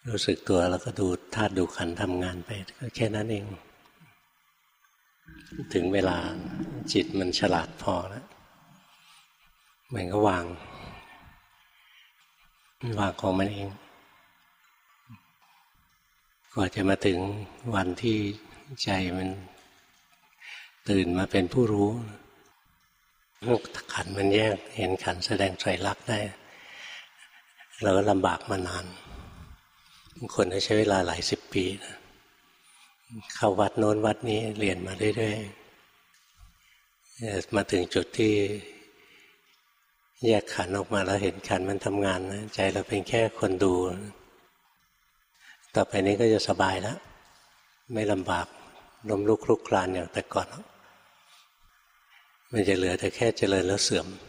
รู้สึกตัวแล้วก็ดูธาตุดูขันธ์ทำงานไปก็แค่นั้นเองถึงเวลาจิตมันฉลาดพอแล้วมันก็วางของมันเองกว่าจะมาถึงวันที่ใจมันตื่นมาเป็นผู้รู้ขันธ์มันแยกเห็นขันธ์แสดงไตรลักษณ์ได้เราก็ลำบากมานานบางคนใช้เวลาหลาย10 ปีนะเข้าวัดโน้นวัดนี้เรียนมาเรื่อยๆมาถึงจุดที่แยกขันธ์ออกมาแล้วเห็นขันธ์มันทำงานนะใจเราเป็นแค่คนดูต่อไปนี้ก็จะสบายแล้วไม่ลำบากล้มลุกคลุกคลานอย่างแต่ก่อนมันจะเหลือแต่แค่เจริญแล้วเสื่อม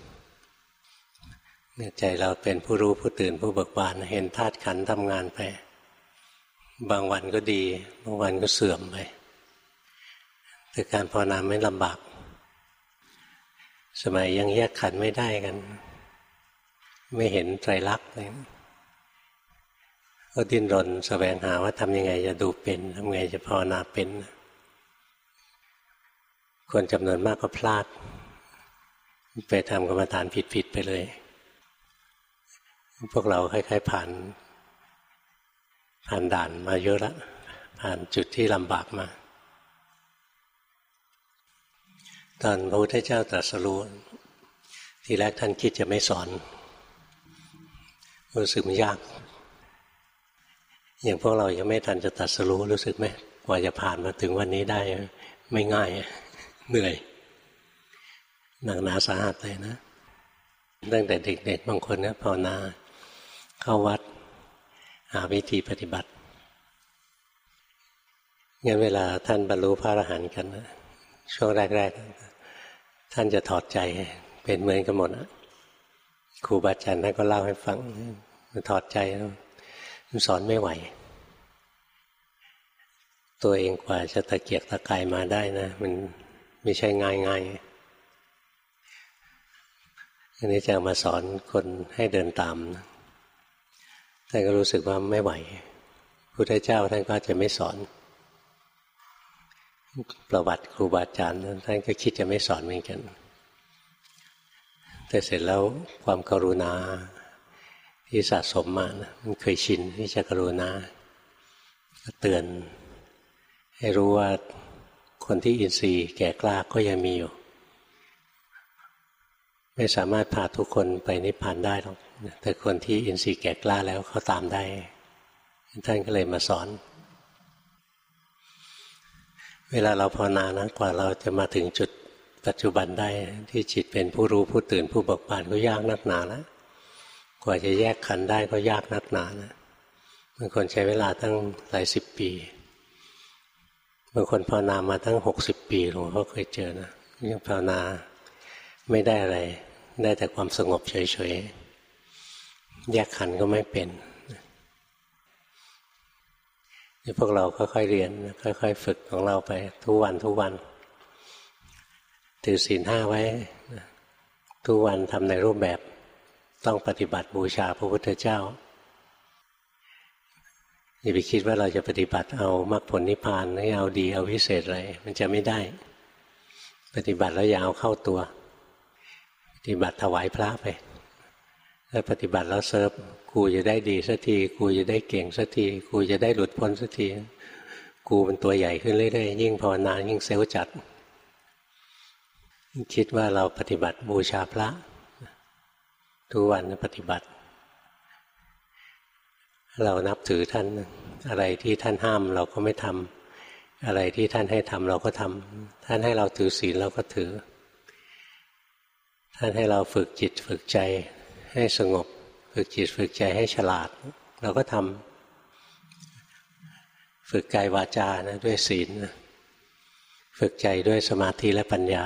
ใจเราเป็นผู้รู้ผู้ตื่นผู้เบิกบานเห็นธาตุขันธ์ทำงานไปบางวันก็ดีบางวันก็เสื่อมไปแต่การภาวนาไม่ลำบากสมัยยังแยกขันธ์ไม่ได้กันไม่เห็นไตรลักษณ์เลยก็ดิ้นรนแสวงหาว่าทำยังไงจะดูเป็นทำยังไงจะภาวนาเป็นคนจำนวนมากก็พลาดไปทำกรรมฐานผิดๆไปเลยพวกเราคล้ายๆผ่านด่านมาเยอะแล้วผ่านจุดที่ลำบากมาตอนพระพุทธเจ้าตรัสรู้ทีแรกท่านคิดจะไม่สอนรู้สึกมันยากอย่างพวกเรายังไม่ทันจะตรัสรู้รู้สึกไหมกว่าจะผ่านมาถึงวันนี้ได้ไม่ง่ายเหนื่อยหนักหนาสาหัสเลยนะตั้งแต่เด็กๆบางคนเนี่ยภาวนาเข้าวัดหาวิธีปฏิบัติงั้นเวลาท่านบรรลุพระอรหันต์กันนะช่วงแรกๆท่านจะถอดใจเป็นเหมือนกันหมดครูบาอาจารย์ท่านก็เล่าให้ฟังถอดใจมันสอนไม่ไหวตัวเองกว่าจะตะเกียกตะกายมาได้นะมันไม่ใช่ง่ายอันนี้จะมาสอนคนให้เดินตามท่านก็รู้สึกว่าไม่ไหวพุทธเจ้าท่านก็จะไม่สอนประวัติครูบาอาจารย์ท่านก็คิดจะไม่สอนเหมือนกันแต่เสร็จแล้วความกรุณาที่สะสมมานะมันเคยชินที่จะกรุณาก็เตือนให้รู้ว่าคนที่อินทรีย์แก่กล้าก็ยังมีอยู่ไม่สามารถพาทุกคนไปนิพพานได้หรอกแต่คนที่อินทรีย์แก่กล้าแล้วเขาตามได้ท่านก็เลยมาสอนเวลาเราภาวนานะกว่าเราจะมาถึงจุดปัจจุบันได้ที่จิตเป็นผู้รู้ผู้ตื่นผู้เบิกบานก็ยากนักหนาแล้วกว่าจะแยกขันธ์ได้ก็ยากนักหนานะบางคนใช้เวลาตั้งหลาย10 ปีบางคนภาวนามาตั้ง60 ปีหลวงพ่อเคยเจอนะยังภาวนาไม่ได้อะไรได้แต่ความสงบเฉยๆแยกขันธ์ก็ไม่เป็นนี่พวกเราค่อยๆเรียนค่อยๆฝึกของเราไปทุกวันถือศีล 5ไว้ทุกวันทำในรูปแบบต้องปฏิบัติบูชาพระพุทธเจ้าอย่าไปคิดว่าเราจะปฏิบัติเอามรรคผลนิพพานให้เอาดีเอาวิเศษอะไรมันจะไม่ได้ปฏิบัติแล้วอย่าเอาเข้าตัวปฏิบัติถวายพระไปแล้วปฏิบัติแล้วเซิร์ฟกูจะได้ดีสักทีกูจะได้เก่งสักทีกูจะได้หลุดพ้นสักทีกูเป็นตัวใหญ่ขึ้นเรื่อยๆยิ่งภาวนายิ่งเซลล์จัดคิดว่าเราปฏิบัติบูชาพระทุกวันปฏิบัติเรานับถือท่านอะไรที่ท่านห้ามเราก็ไม่ทำอะไรที่ท่านให้ทำเราก็ทำท่านให้เราถือศีลเราก็ถือท่านให้เราฝึกจิตฝึกใจให้สงบฝึกจิตฝึกใจให้ฉลาดเราก็ทำฝึกกายวาจานะด้วยศีลฝึกใจด้วยสมาธิและปัญญา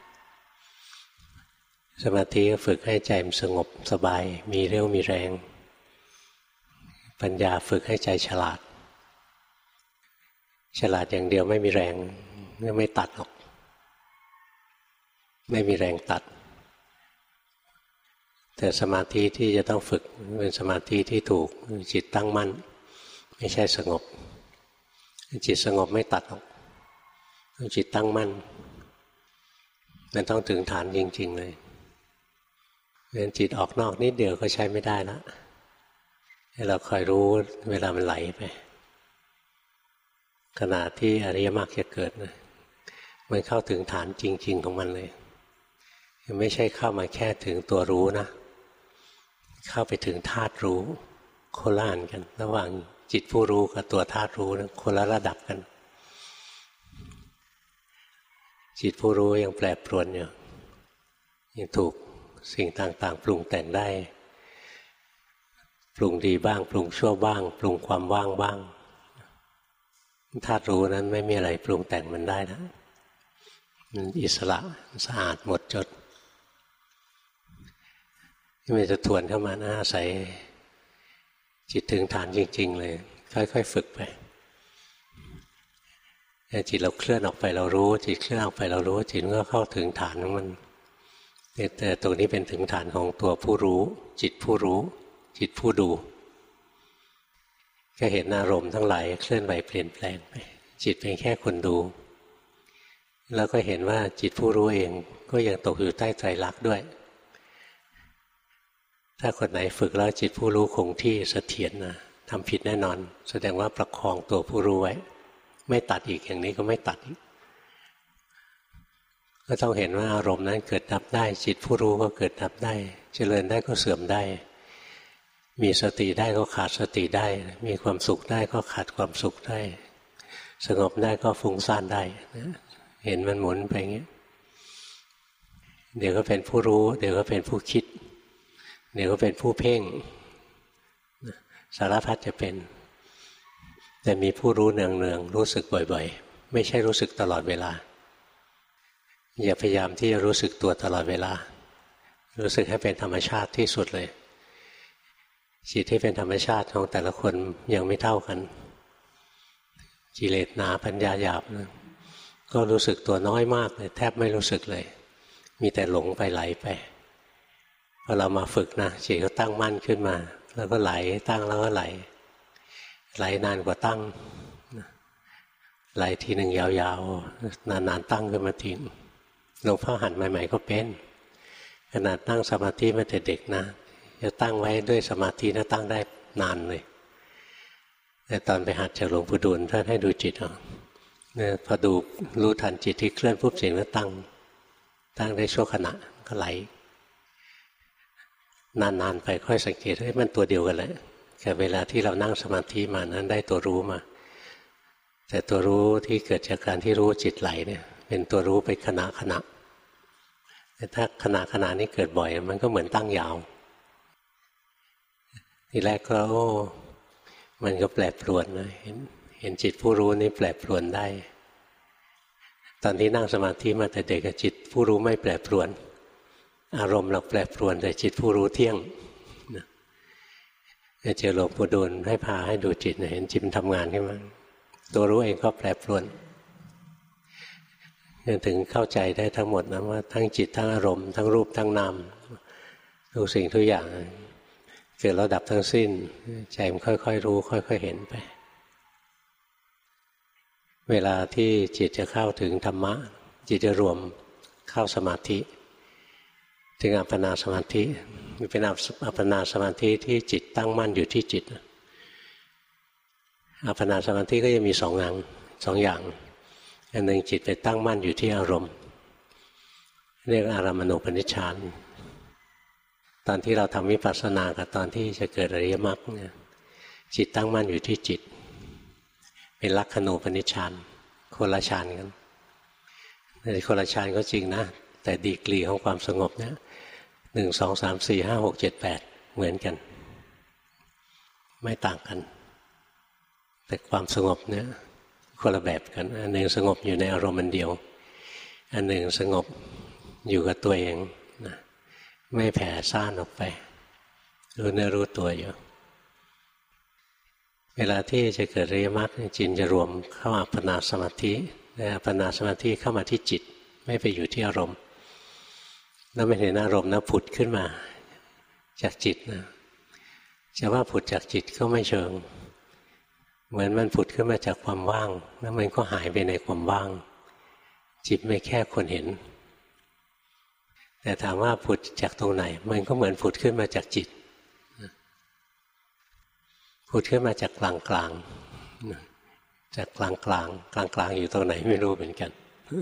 สมาธิก็ฝึกให้ใจมันสงบสบายมีเรี่ยวมีแรงปัญญาฝึกให้ใจฉลาดอย่างเดียวไม่มีแรงไม่ตัดหรอกไม่มีแรงตัดแต่สมาธิที่จะต้องฝึกเป็นสมาธิที่ถูกจิตตั้งมั่นไม่ใช่สงบจิตสงบไม่ตัดหรอกต้องจิตตั้งมั่นมันต้องถึงฐานจริงๆเลยเพราะฉะนั้นจิตออกนอกนิดเดียวก็ใช้ไม่ได้แล้วให้เราคอยรู้เวลามันไหลไปขณะที่อริยมรรคจะเกิดนะมันเข้าถึงฐานจริงๆของมันเลยไม่ใช่เข้ามาแค่ถึงตัวรู้นะเข้าไปถึงธาตุรู้โคละอันกันระหว่างจิตผู้รู้กับตัวธาตุรู้นะคนละระดับกันจิตผู้รู้ยังแปรปรวนอยู่ยังถูกสิ่งต่างๆปรุงแต่งได้ปรุงดีบ้างปรุงชั่วบ้างปรุงความว่างบ้างธาตุรู้นั้นไม่มีอะไรปรุงแต่งมันได้นะมันอิสระสะอาดหมดจดที่มันจะทวนเข้ามานะอาศัยจิตถึงฐานจริงๆเลยค่อยๆฝึกไปจิตเราเคลื่อนออกไปเรารู้จิตเคลื่อนออกไปเรารู้จิตก็เข้าถึงฐานของมันแต่ตรงนี้เป็นถึงฐานของตัวผู้รู้จิตผู้รู้จิตผู้ดูก็เห็นอารมณ์ทั้งหลายเคลื่อนไหวเปลี่ยนแปลงไปจิตเป็นแค่คนดูแล้วก็เห็นว่าจิตผู้รู้เองก็ยังตกอยู่ใต้ไตรลักษณ์ด้วยถ้าคนไหนฝึกแล้วจิตผู้รู้คงที่เสถียรนะทำผิดแน่นอนแสดงว่าประคองตัวผู้รู้ไว้ไม่ตัดอีกอย่างนี้ก็ไม่ตัดอีกก็ต้องเห็นว่าอารมณ์นั้นเกิดดับได้จิตผู้รู้ก็เกิดดับได้เจริญได้ก็เสื่อมได้มีสติได้ก็ขาดสติได้มีความสุขได้ก็ขาดความสุขได้สงบได้ก็ฟุ้งซ่านได้เห็นมันหมุนไปอย่างนี้เดี๋ยวก็เป็นผู้รู้เดี๋ยวก็เป็นผู้คิดเดี๋ยวก็เป็นผู้เพ่งสารพัดจะเป็นแต่มีผู้รู้เนืองๆรู้สึกบ่อยๆไม่ใช่รู้สึกตลอดเวลาอย่าพยายามที่จะรู้สึกตัวตลอดเวลารู้สึกให้เป็นธรรมชาติที่สุดเลยจิตที่เป็นธรรมชาติของแต่ละคนยังไม่เท่ากันกิเลสหนาปัญญาหยาบนะก็รู้สึกตัวน้อยมากเลยแทบไม่รู้สึกเลยมีแต่หลงไปไหลไปพอเรามาฝึกนะจิตก็ตั้งมั่นขึ้นมาแล้วก็ไหลตั้งแล้วก็ไหลนานกว่าตั้งไหลทีหนึ่งยาวๆนานๆตั้งขึ้นมาทีหลวงพ่อหัดใหม่ๆก็เป็นขนาดตั้งสมาธิมาแต่เด็กนะจะตั้งไว้ด้วยสมาธินะตั้งได้นานเลยแต่ตอนไปหัดจากหลวงปู่ดูลท่านให้ดูจิตเอาเนี่ยพอดูรู้ทันจิตที่เคลื่อนปุ๊บเสียงก็ตั้งได้ชั่วขณะก็ไหลนานๆไปค่อยสังเกตว่ามันตัวเดียวกันแหละแต่เวลาที่เรานั่งสมาธิมานั้นได้ตัวรู้มาแต่ตัวรู้ที่เกิดจากการที่รู้จิตไหลเนี่ยเป็นตัวรู้ไปขณะแต่ถ้าขณะนี้เกิดบ่อยมันก็เหมือนตั้งยาวทีแรกก็มันก็แปรปรวนนะเห็นจิตผู้รู้นี่แปรปรวนได้ตอนที่นั่งสมาธิมาแต่เด็กจิตผู้รู้ไม่แปรปรวนอารมณ์เราแปรปรวนแต่จิตผู้รู้เที่ยงเจอหลวงปู่ดูลให้พาให้ดูจิตเห็นจิตมันทำงานขึ้นมาตัวรู้เองก็แปรปรวนจนถึงเข้าใจได้ทั้งหมดนะว่าทั้งจิตทั้งอารมณ์ทั้งรูปทั้งนามทุกสิ่งทุกอย่างเกิดแล้วดับทั้งสิ้นใจมันค่อยๆรู้ค่อยๆเห็นไปเวลาที่จิตจะเข้าถึงธรรมะจิตจะรวมเข้าสมาธิถึงอัปปนาสมาธิเป็นอัปปนาสมาธิที่จิตตั้งมั่นอยู่ที่จิตอัปปนาสมาธิก็จะมีสองอย่างอันหนึ่งจิตไปตั้งมั่นอยู่ที่อารมณ์เรียกอารามณูปนิชฌานตอนที่เราทำวิปัสสนากับตอนที่จะเกิดอริยมรรคเนี่ยจิตตั้งมั่นอยู่ที่จิตเป็นลักขณูปนิชฌานคนละฌานกันในคนละฌานก็จริงนะแต่ดีกรีของความสงบเนี่ย1 2 3 4 5 6 7 8เหมือนกันไม่ต่างกันแต่ความสงบเนี่ยคนละแบบกันอันหนึ่งสงบอยู่ในอารมณ์อันเดียวอันหนึ่งสงบอยู่กับตัวเองนะไม่แผ่ซ่านออกไปรู้เนื้อรู้ตัวอยู่เวลาที่จะเกิดอริยมรรคจิตจะรวมเข้าอัปปนาสมาธิอัปปนาสมาธิเข้ามาที่จิตไม่ไปอยู่ที่อารมณ์แล้วไม่เห็นอารมณ์นะผุดขึ้นมาจากจิตนะจะว่าผุดจากจิตก็ไม่เชิงเหมือนมันผุดขึ้นมาจากความว่างแล้วมันก็หายไปในความว่างจิตไม่แค่คนเห็นแต่ถามว่าผุดจากตรงไหนมันก็เหมือนผุดขึ้นมาจากจิตผุดขึ้นมาจากกลางกลางจากกลางกลางกลางกลางอยู่ตรงไหนไม่รู้เหมือนกัน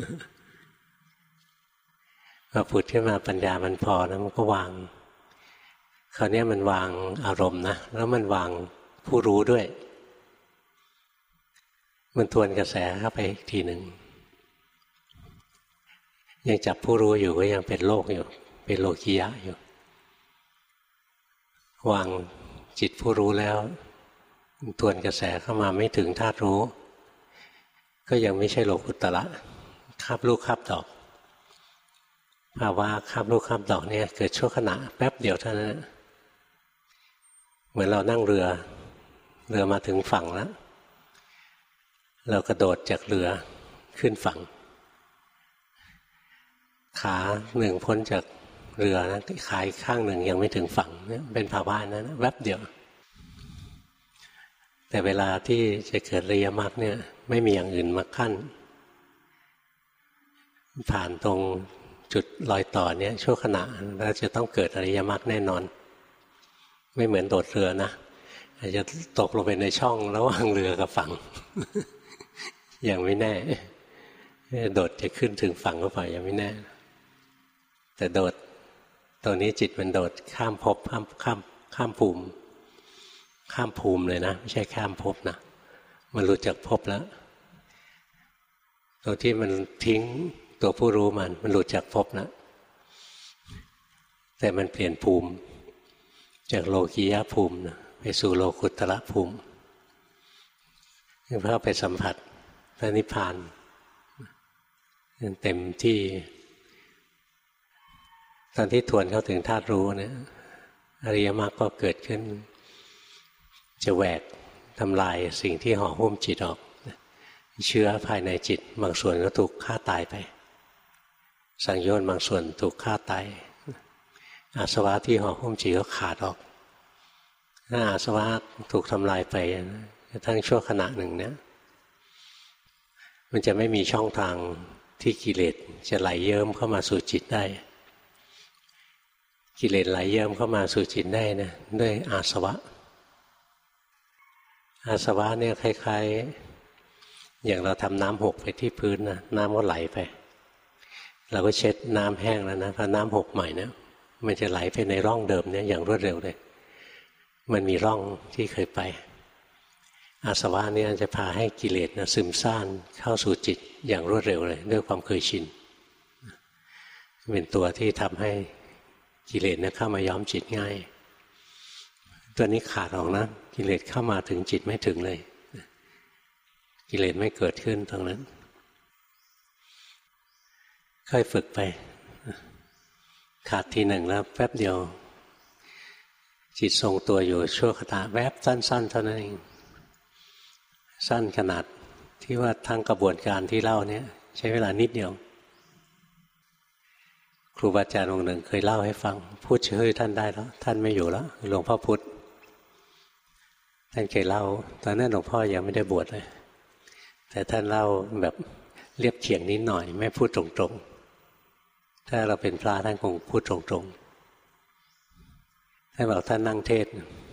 พอผุดขึ้นมาปัญญามันพอแล้วมันก็วางคราวนี้มันวางอารมณ์นะแล้วมันวางผู้รู้ด้วยมันทวนกระแสเข้าไปอีกทีหนึ่งยังจับผู้รู้อยู่ก็ยังเป็นโลกอยู่เป็นโลกิยะอยู่วางจิตผู้รู้แล้วทวนกระแสเข้ามาไม่ถึงธาตุรู้ก็ยังไม่ใช่โลกุตตระคาบลูกคาบดอกภาวะคาบลูกคาบดอกเนี่ยเกิดชั่วขณะแป๊บเดียวเท่านั้นเหมือนเรานั่งเรือมาถึงฝั่งแล้วเรากระโดดจากเรือขึ้นฝั่งขาหนึ่งพ้นจากเรือนะขาอีกข้างหนึ่งยังไม่ถึงฝั่งเนี่ยเป็นภาวะนั้นนะแวบเดียวแต่เวลาที่จะเกิดอริยมรรคเนี่ยไม่มีอย่างอื่นมาขั้นผ่านตรงจุดรอยต่อเนี่ยชั่วขณะแล้วจะต้องเกิดอริยมรรคแน่นอนไม่เหมือนโดดเรือนะอาจจะตกลงไปในช่องระหว่างเรือกับฝั่ง ยังไม่แน่โดดจะขึ้นถึงฝั่งก็เปล่ายังไม่แน่แต่โดดตัวนี้จิตมันโดดข้ามภพข้ามภูมิเลยนะไม่ใช่ข้ามภพนะมันหลุดจากภพแล้วตัวที่มันทิ้งตัวผู้รู้มันหลุดจากภพแล้วแต่มันเปลี่ยนภูมิจากโลกียภูมินะไปสู่โลกุตตระภูมิเพื่อไปสัมผัสพระนิพพานเต็มที่ตอนที่ทวนเข้าถึงธาตุรู้เนี่ยอริยมรรคก็เกิดขึ้นจะแหวกทำลายสิ่งที่ห่อหุ้มจิตออกเชื้อภายในจิตบางส่วนก็ถูกฆ่าตายไปสังโยชน์บางส่วนถูกฆ่าตายอาสวะที่ห่อหุ้มจิตก็ขาดออกถ้าอาสวะถูกทำลายไปทั้งชั่วขณะหนึ่งเนี่ยมันจะไม่มีช่องทางที่กิเลสจะไหลเยิ้มเข้ามาสู่จิตได้กิเลสไหลเยิ้มเข้ามาสู่จิตได้นะด้วยอาสวะเนี่ยคล้ายๆอย่างเราทำน้ำหกไปที่พื้นนะน้ำก็ไหลไปเราก็เช็ดน้ำแห้งแล้วนะพอน้ำหกใหม่เนี่ยมันจะไหลไปในร่องเดิมเนี่ยอย่างรวดเร็วเลยมันมีร่องที่เคยไปอาสวะเนี่ยจะพาให้กิเลสนะซึมซ่านเข้าสู่จิตอย่างรวดเร็วเลยด้วยความเคยชินเป็นตัวที่ทำให้กิเลสเนี่ยเข้ามาย้อมจิตง่ายตัวนี้ขาดออกนะกิเลสเข้ามาถึงจิตไม่ถึงเลยกิเลสไม่เกิดขึ้นตรงนั้นค่อยฝึกไปขาดทีหนึ่งแล้วแป๊บเดียวจิตทรงตัวอยู่ชั่วขณะแวบสั้นๆเท่านั้นเองสั้นขนาดที่ว่าทั้งกระบวนการที่เล่าเนี่ยใช้เวลานิดเดียวครูบาอาจารย์องค์หนึ่งเคยเล่าให้ฟังพูดชื่อท่านได้แล้วท่านไม่อยู่แล้วหลวงพ่อพุธท่านเคยเล่าตอนนั้นหลวงพ่อยังไม่ได้บวชเลยแต่ท่านเล่าแบบเรียบเคียงนิดหน่อยไม่พูดตรงๆถ้าเราเป็นพระท่านคงพูดตรงๆท่านบอกท่านนั่งเทศ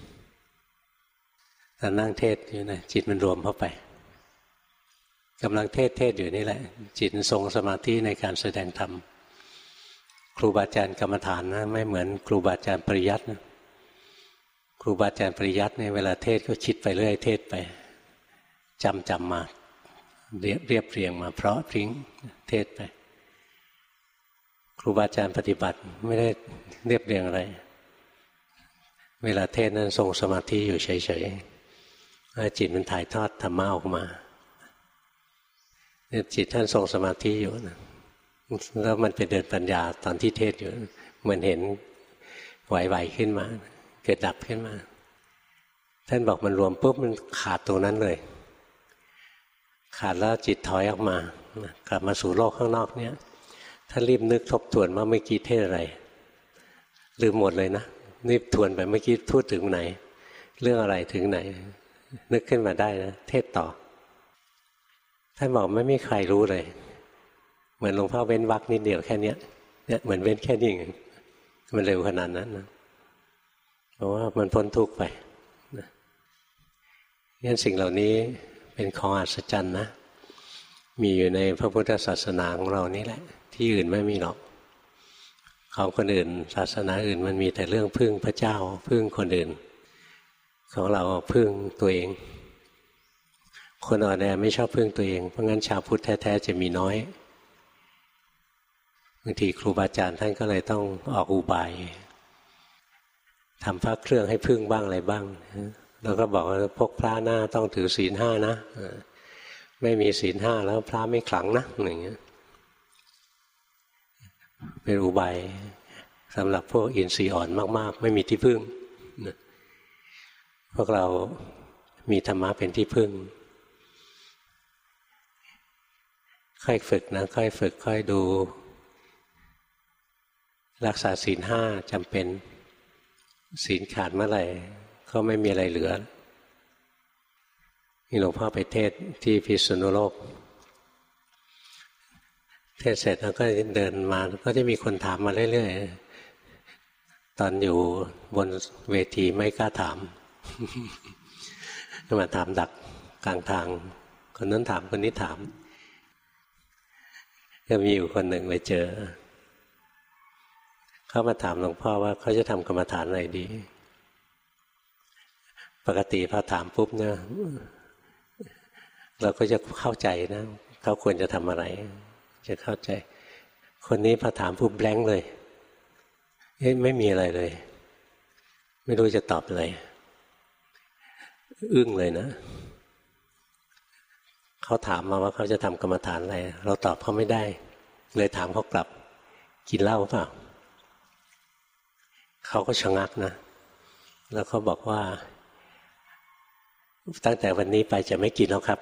ตอนนั่งเทศอยู่นะจิตมันรวมเข้าไปกำลังเทศอยู่นี่แหละจิตทรงสมาธิในการแสดงธรรมครูบาอาจารย์กรรมฐานนะไม่เหมือนครูบาอาจารย์ปริยัตินะครูบาอาจารย์ปริยัติเนี่ยเวลาเทศก็คิดไปเรื่อยเทศไปจำมาเรียบเรียงมาเพราะพริ้งเทศไปครูบาอาจารย์ปฏิบัติไม่ได้เรียบเรียงอะไรเวลาเทศนั้นทรงสมาธิอยู่เฉยๆจิตมันถ่ายทอดธรรมะออกมาเนี่ยจิตท่านทรงสมาธิอยู่นะแล้วมันเป็นเดินปัญญาตอนที่เทศอยู่เหมือนเห็นไหวๆขึ้นมาเกิดดับขึ้นมาท่านบอกมันรวมปุ๊บมันขาดตรงนั้นเลยขาดแล้วจิตถอยออกมากลับมาสู่โลกข้างนอกเนี่ยท่านรีบนึกทบทวนว่าเมื่อกี้เทศอะไรลืมหมดเลยนะรีบทวนไปเมื่อกี้พูดถึงไหนเรื่องอะไรถึงไหนนึกขึ้นมาได้นะเทศต่อท่านบอกไม่มีใครรู้เลยเหมือนหลวงพ่อเว้นวรรคนิดเดียวแค่นี้เนี่ยเหมือนเว้นแค่นี้เองมันเร็วขนาดนั้นนะเพราะว่ามันพ้นทุกข์ไปงั้นสิ่งเหล่านี้เป็นของอัศจรรย์นะมีอยู่ในพระพุทธศาสนาของเรานี่แหละที่อื่นไม่มีหรอกของคนอื่นศาสนาอื่นมันมีแต่เรื่องพึ่งพระเจ้าพึ่งคนอื่นของเราพึ่งตัวเองคนอ่อนแอไม่ชอบพึ่งตัวเองเพราะงั้นชาวพุทธแท้ๆจะมีน้อยบางทีครูบาอาจารย์ท่านก็เลยต้องออกอุบายทำพระเครื่องให้พึ่งบ้างอะไรบ้างแล้วก็บอกว่าพวกพระหน้าต้องถือศีล 5นะไม่มีศีล 5แล้วพระไม่ขลังนะอย่างเงี้ยเป็นอุบายสำหรับพวกอินทรีย์อ่อนมากๆไม่มีที่พึ่งพวกเรามีธรรมะเป็นที่พึ่งค่อยฝึกนะค่อยฝึกค่อยดูรักษาศีล 5จำเป็นศีลขาดเมื่อไหร่ก็ไม่มีอะไรเหลือนี่หลวงพ่อไปเทศที่พิษณุโลกเทศเสร็จแล้วก็เดินมาก็จะมีคนถามมาเรื่อยๆตอนอยู่บนเวทีไม่กล้าถาม มาถามดักกลางทางคนนั้นถามคนนี้ถามก็มีอยู่คนหนึ่งไปเจอเขามาถามหลวงพ่อว่าเขาจะทำกรรมฐานอะไรดีปกติพอถามปุ๊บเนี่ยเราก็จะเข้าใจนะเขาควรจะทำอะไรจะเข้าใจคนนี้พอถามปุ๊บแบงค์เลยไม่มีอะไรเลยไม่รู้จะตอบอะไรอึ้งเลยนะเขาถามมาว่าเขาจะทำกรรมฐานอะไรเราตอบเขาไม่ได้เลยถามเขากลับกินเหล้าเปล่าเขาก็ชะงักนะแล้วเขาบอกว่าตั้งแต่วันนี้ไปจะไม่กินแล้วครับ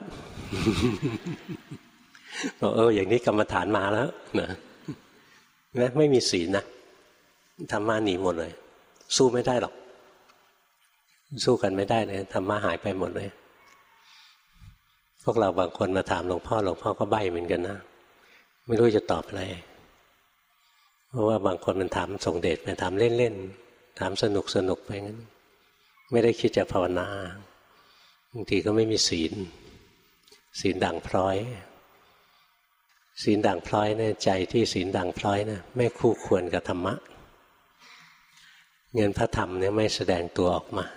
บอกอย่างนี้กรรมฐานมาแล้วนะไม่มีศีลนะธรรมะหนีหมดเลยสู้ไม่ได้หรอกสู้กันไม่ได้เลยธรรมะหายไปหมดเลยพวกเราบางคนมาถามหลวงพ่อก็ใบ้เหมือนกันนะไม่รู้จะตอบอะไรเพราะว่าบางคนมันถามส่งเดชไปถามเล่นๆถามสนุกไปงั้นไม่ได้คิดจะภาวนาบางทีก็ไม่มีศีลด่างพร้อยศีลด่างพร้อยเนี่ยใจที่ศีลด่างพร้อยนะไม่คู่ควรกับธรรมะเงินพระธรรมเนี่ยไม่แสดงตัวออกมา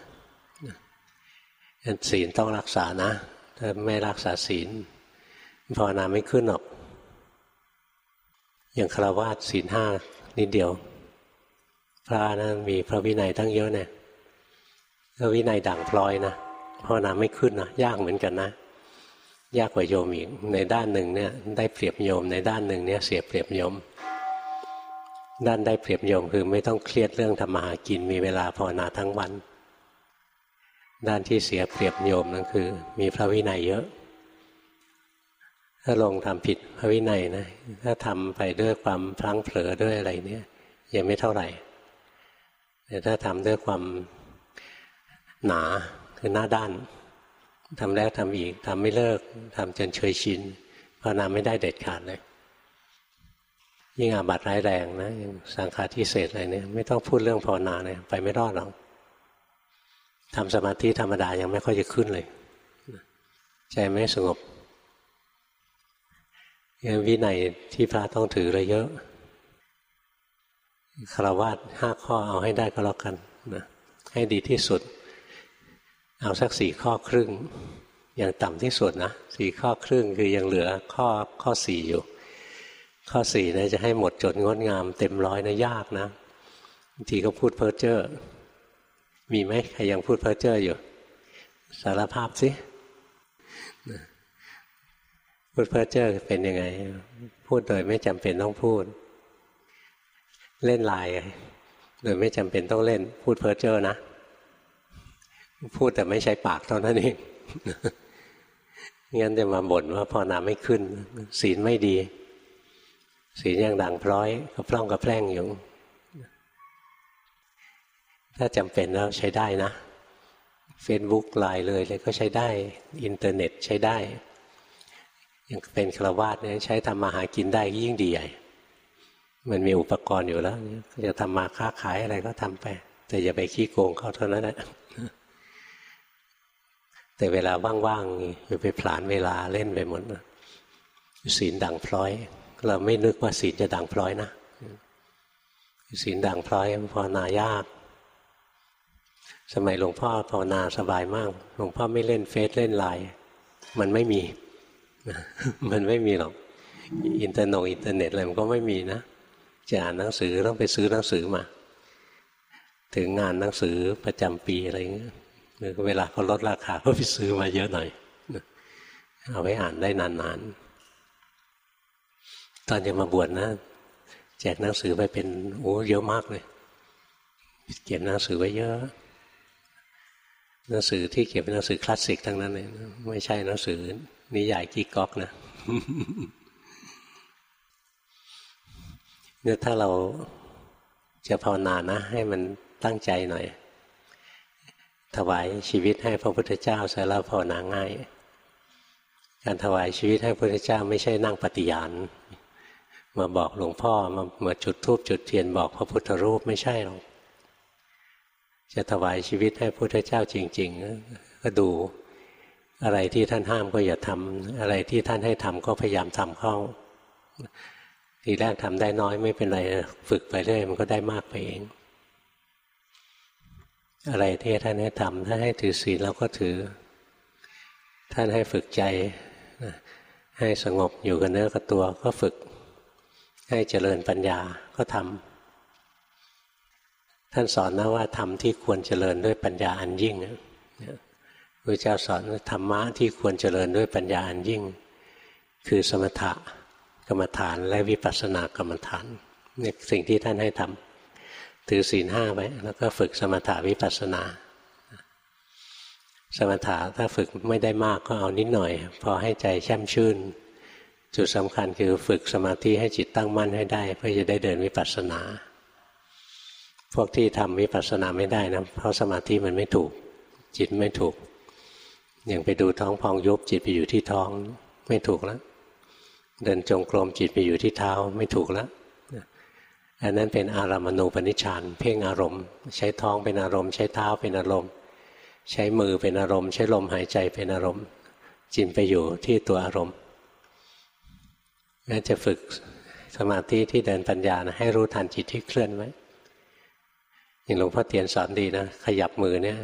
ศีลต้องรักษานะถ้าไม่รักษาศีลภาวนาไม่ขึ้นหรอกอย่างฆราวาสศีล 5นิดเดียวพระนะมีพระวินัยตั้งเยอะเนี่ยก็วินัยด่างพร้อยนะภาวนาไม่ขึ้นนะยากเหมือนกันนะยากกว่าโยมอีกในด้านหนึ่งเนี่ยได้เปรียบโยมในด้านหนึ่งเนี่ยเสียเปรียบโยมด้านได้เปรียบโยมคือไม่ต้องเครียดเรื่องทำมาหากินมีเวลาภาวนาทั้งวันด้านที่เสียเปรียบโยมนั่นคือมีพระวินัยเยอะถ้าลงทำผิดพระวินัยนะถ้าทำไปด้วยความพลั้งเผลอด้วยอะไรเนี่ยยังไม่เท่าไหร่แต่ถ้าทำด้วยความหนาคือหน้าด้านทำแล้วทำอีกทำไม่เลิกทำจนเฉยชินภาวนาไม่ได้เด็ดขาดเลยยิ่งอาบัติร้ายแรงนะอย่างสังฆาทิเศษอะไรเนี่ยไม่ต้องพูดเรื่องภาวนาเลยไปไม่รอดหรอกทำสมาธิธรรมดายังไม่ค่อยจะขึ้นเลยใจไม่สงบวินัยที่พระต้องถือเลยเยอะฆราวาส5 ข้อเอาให้ได้ก็แล้วกันนะให้ดีที่สุดเอาสัก4 ข้อครึ่งอย่างต่ำที่สุดนะ4 ข้อครึ่งคือยังเหลือข้อ4อยู่ข้อ4นะจะให้หมดจดงดงามเต็มร้อยนะยากนะบางทีก็พูดเพ้อเจ้อมีไหมใครยังพูดเพ้อเจ้ออยู่สารภาพสิพูดเพ้อเจ้อเป็นยังไงพูดโดยไม่จำเป็นต้องพูดเล่นไลน์โดยไม่จำเป็นต้องเล่นพูดเพ้อเจ้อนะพูดแต่ไม่ใช้ปากเท่านั้นเองงั้นจะมาบ่นว่าภาวนาไม่ขึ้นศีลไม่ดีศีลยังด่างพร้อยกระพร่องกระแพร่งอยู่ถ้าจำเป็นแล้วใช้ได้นะ Facebook ไลน์เลยก็ใช้ได้อินเทอร์เน็ตใช้ได้ยังเป็นฆราวาสเนี่ยใช้ทำมาหากินได้ยิ่งดีใหญ่มันมีอุปกรณ์อยู่แล้วจะทำมาค้าขายอะไรก็ทำไปแต่อย่าไปขี้โกงเขาเท่านั้นแหละแต่เวลาว่างๆอย่าไปผลาญเวลาเล่นไปหมดศีลด่างพร้อยเราไม่นึกว่าศีลจะด่างพร้อยนะศีลด่างพร้อยภาวนายากสมัยหลวงพ่อภาวนาสบายมากหลวงพ่อไม่เล่นเฟซเล่นไลน์มันไม่มีมันไม่มีหรอกอินเทอร์เน็ตอะไรมันก็ไม่มีนะจะอ่านหนังสือต้องไปซื้อหนังสือมาถึงงานหนังสือประจำปีอะไรเงี้ยเวลาเขาลดราคาก็ไปซื้อมาเยอะหน่อยเอาไว้อ่านได้นานๆตอนจะมาบวชนะแจกหนังสือไปเป็นเยอะมากเลยเก็บหนังสือไว้เยอะหนังสือที่เก็บเป็นหนังสือคลาสสิกทั้งนั้นเลยไม่ใช่หนังสือนิยายกิ๊กก๊อกนะเนี่ยถ้าเราจะภาวนานะให้มันตั้งใจหน่อยถวายชีวิตให้พระพุทธเจ้าเสร็จแล้วภาวนาง่ายการถวายชีวิตให้พระพุทธเจ้าไม่ใช่นั่งปฏิญาณมาบอกหลวงพ่อมาจุดธูปจุดเทียนบอกพระพุทธรูปไม่ใช่หรอกจะถวายชีวิตให้พระพุทธเจ้าจริงๆก็ดูอะไรที่ท่านห้ามก็อย่าทำอะไรที่ท่านให้ทำก็พยายามทำเข้าทีแรกทำได้น้อยไม่เป็นไรฝึกไปเรื่อยมันก็ได้มากไปเองอะไรที่ท่านให้ทำท่านให้ถือศีลเราก็ถือท่านให้ฝึกใจให้สงบอยู่กับเนื้อกับตัวก็ฝึกให้เจริญปัญญาก็ทำท่านสอนนะว่าธรรมที่ควรเจริญด้วยปัญญาอันยิ่งพระเจ้าสอนว่าธรรมะที่ควรเจริญด้วยปัญญาอันยิ่งคือสมถะกรรมฐานและวิปัสสนากรรมฐานนี่สิ่งที่ท่านให้ทำถือศีลห้าไว้แล้วก็ฝึกสมถะวิปัสสนาสมถะถ้าฝึกไม่ได้มากก็เอานิดหน่อยพอให้ใจแช่มชื่นจุดสำคัญคือฝึกสมาธิให้จิตตั้งมั่นให้ได้เพื่อจะได้เดินวิปัสสนาพวกที่ทำวิปัสสนาไม่ได้นะเพราะสมาธิมันไม่ถูกจิตไม่ถูกอย่างไปดูท้องพองยุบจิตไปอยู่ที่ท้องไม่ถูกแล้วเดินจงกรมจิตไปอยู่ที่เท้าไม่ถูกแล้วอันนั้นเป็นอารามณูปนิชฌานเพ่งอารมณ์ใช้ท้องเป็นอารมณ์ใช้เท้าเป็นอารมณ์ใช้มือเป็นอารมณ์ใช้ลมหายใจเป็นอารมณ์จิตไปอยู่ที่ตัวอารมณ์งั้นจะฝึกสมาธิที่เดินปัญญานะให้รู้ทันจิตที่เคลื่อนไว้อย่างหลวงพ่อเทียนสอนดีนะขยับมือเนี่ย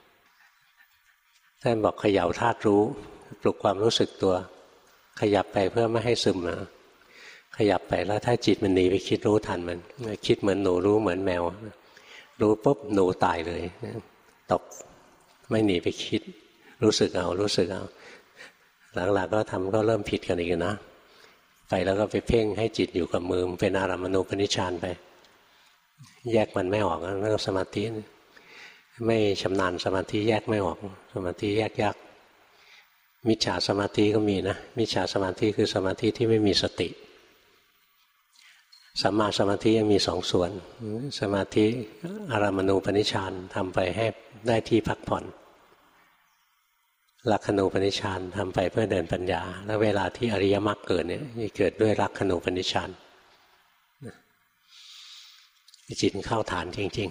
ท่านบอกเขย่าธาตุรู้ปลุกความรู้สึกตัวขยับไปเพื่อไม่ให้ซึมนะขยับไปแล้วถ้าจิตมันหนีไปคิดรู้ทันมันคิดเหมือนหนูรู้เหมือนแมวรู้ปุ๊บหนูตายเลยตกไม่หนีไปคิดรู้สึกเอาหลังๆก็ทำก็เริ่มผิดกันอีกนะไปแล้วก็ไปเพ่งให้จิตอยู่กับมือเป็นอารามณูปนิชฌานไปแยกมันไม่ออกเรื่องสมาธิไม่ชำนาญสมาธิแยกไม่ออกสมาธิแยกยากมิจฉาสมาธิก็มีนะมิจฉาสมาธิคือสมาธิที่ไม่มีสติสัมมาสมาธิยังมีสองส่วนสมาธิอารามณูปนิชฌานทำไปให้ได้ที่พักผ่อนลักขณูปนิชฌานทำไปเพื่อเดินปัญญาแล้วเวลาที่อริยมรรคเกิดเนี่ยเกิดด้วยลักขณูปนิชฌานจิตเข้าฐานจริง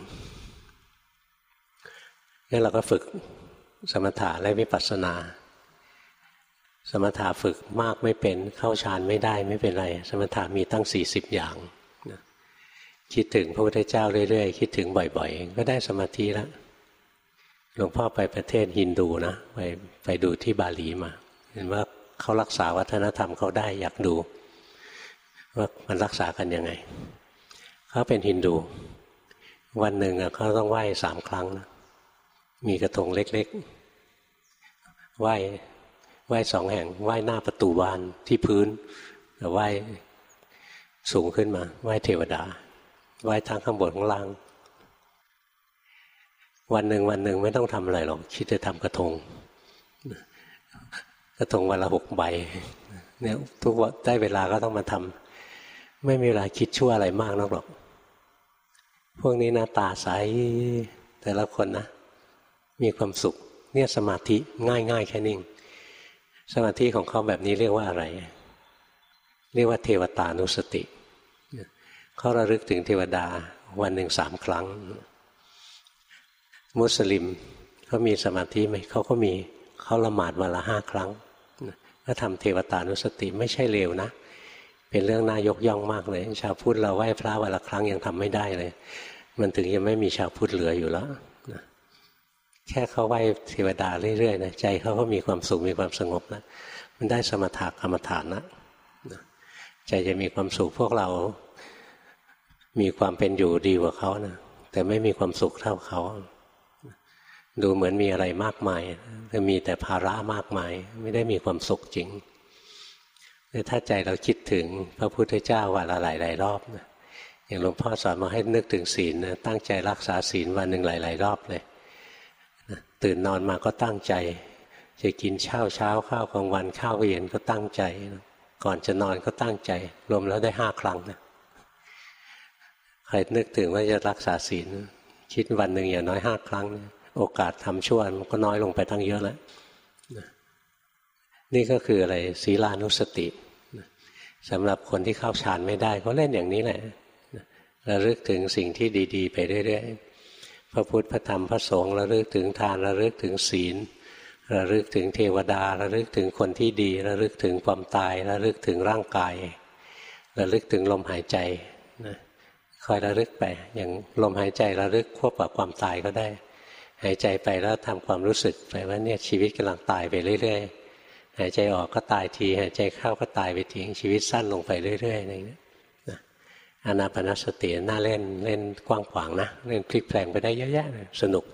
ๆงั้นเราก็ฝึกสมถะและวิปัสสนาสมถะฝึกมากไม่เป็นเข้าฌานไม่ได้ไม่เป็นไรสมถะมีตั้ง40อย่างคิดถึงพระพุทธเจ้าเรื่อยๆคิดถึงบ่อยๆก็ได้สมาธิแล้วหลวงพ่อไปประเทศฮินดูนะไปดูที่บาหลีมาเห็นว่าเขารักษาวัฒนธรรมเขาได้อยากดูว่ามันรักษากันยังไงเขาเป็นฮินดูวันหนึ่งเขาต้องไหว้3 ครั้งนะมีกระทงเล็กๆไหว้2 แห่งไหว้หน้าประตูบ้านที่พื้นแล้วไหว้สูงขึ้นมาไหว้เทวดาไหว้ทางข้างบนข้างล่างวันหนึ่งไม่ต้องทำอะไรหรอกคิดจะทำกระทงวันละ 6 ใบเนี่ยทุกวันได้เวลาก็ต้องมาทำไม่มีเวลาคิดชั่วอะไรมากนักหรอกพวกนี้หน้าตาใสแต่ละคนนะมีความสุขเนี่ยสมาธิง่ายแค่นี้สมาธิของเขาแบบนี้เรียกว่าอะไรเรียกว่าเทวตานุสติเขาระลึกถึงเทวดาวันหนึ่ง3 ครั้งมุสลิมเขามีสมาธิไหมเขาก็มีเขาละหมาดวันละ5 ครั้งก็ทำเทวตานุสติไม่ใช่เลวนะเป็นเรื่องน่ายกย่องมากเลยชาวพุทธเราไหว้พระวันละครั้งยังทำไม่ได้เลยมันถึงยังไม่มีชาวพุทธเหลืออยู่แล้วนะแค่เขาไหว้เทวดาเรื่อยๆนะใจเขาก็มีความสุขมีความสงบนะมันได้สมถะกรรมฐานนะใจจะมีความสุขพวกเรามีความเป็นอยู่ดีกว่าเขานะแต่ไม่มีความสุขเท่าเขาดูเหมือนมีอะไรมากมายแต่มีแต่ภาระมากมายไม่ได้มีความสุขจริงแต่ถ้าใจเราคิดถึงพระพุทธเจ้าวันละหลายรอบนะอย่างหลวงพ่อสอนมาให้นึกถึงศีลนะตั้งใจรักษาศีลวันหนึ่งหลายรอบเลยนะตื่นนอนมาก็ตั้งใจจะกินเช้าข้าวกลางวันข้าวเย็นก็ตั้งใจนะก่อนจะนอนก็ตั้งใจรวมแล้วได้5 ครั้งนะใครนึกถึงว่าจะรักษาศีลคิดวันหนึ่งอย่างน้อย5 ครั้งโอกาสทำชั่วมันก็น้อยลงไปตั้งเยอะแล้วนี่ก็คืออะไรศีลานุสติสำหรับคนที่เข้าฌานไม่ได้ก็เล่นอย่างนี้แหละระลึกถึงสิ่งที่ดีๆไปเรื่อยๆพระพุทธพระธรรมพระสงฆ์ระลึกถึงทานระลึกถึงศีลระลึกถึงเทวดาระลึกถึงคนที่ดีระลึกถึงความตายระลึกถึงร่างกายระลึกถึงลมหายใจนะคอยระลึกไปอย่างลมหายใจระลึกควบกับความตายก็ได้หายใจไปแล้วทำความรู้สึกไปว่าเนี่ยชีวิตกำลังตายไปเรื่อยๆหายใจออกก็ตายทีหายใจเข้าก็ตายไปทีชีวิตสั้นลงไปเรื่อยๆอะไรอย่างนี้นะอานาปานสติน่าเล่นกว้างขวางนะเล่นพลิกแปลงไปได้เยอะแยะเลยสนุก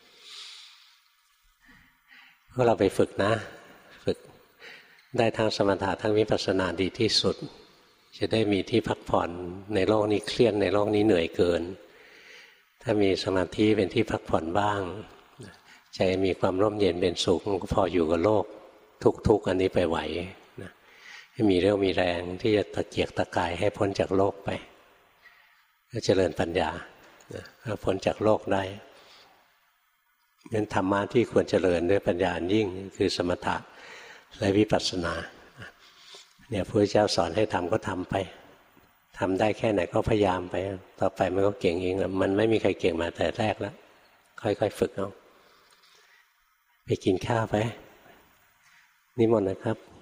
พวกเราไปฝึกนะฝึกได้ทั้งสมถะทั้งวิปัสสนาดีที่สุดจะได้มีที่พักผ่อนในโลกนี้เครียดในโลกนี้เหนื่อยเกินถ้ามีสมาธิเป็นที่พักผ่อนบ้างใจมีความร่มเย็นเป็นสุขก็พออยู่กับโลกทุกอันนี้ไปไหวนะให้มีเรี่ยวมีแรงที่จะตะเกียกตะกายให้พ้นจากโลกไปก็เจริญปัญญาก็พ้นจากโลกได้งั้นธรรมะที่ควรเจริญด้วยปัญญายิ่งคือสมถะและวิปัสสนาเนี่ยพระพุทธเจ้าสอนให้ทำก็ทำไปทำได้แค่ไหนก็พยายามไปต่อไปมันก็เก่งเองมันไม่มีใครเก่งมาแต่แรกแล้วค่อยๆฝึกเอาไปกินข้าวไปนิมนต์นะครับ